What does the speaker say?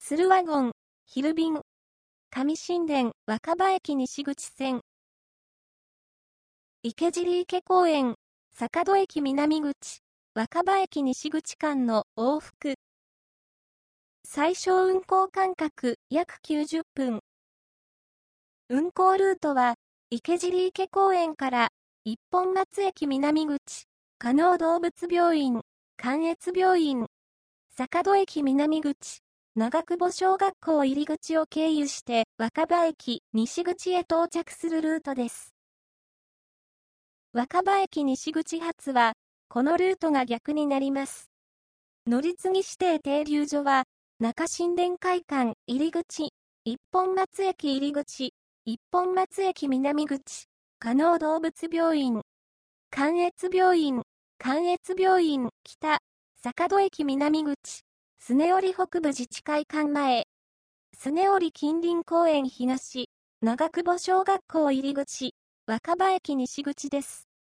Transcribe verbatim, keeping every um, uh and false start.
鶴ワゴン、昼便。上新田、若葉駅西口線。池尻池公園、坂戸駅南口、若葉駅西口間の往復。最小運行間隔約きゅうじゅっぷん。運行ルートは、池尻池公園から一本松駅南口、加納動物病院、関越病院、坂戸駅南口、長久保小学校入口を経由して若葉駅西口へ到着するルートです。若葉駅西口発は、このルートが逆になります。乗り継ぎ指定停留所は、中新田会館入り口、一本松駅入り口、一本松駅南口、加納動物病院、関越病院、関越病院北、坂戸駅南口、スネオリ北部自治会館前、スネオリ近隣公園東、長久保小学校入り口、若葉駅西口です。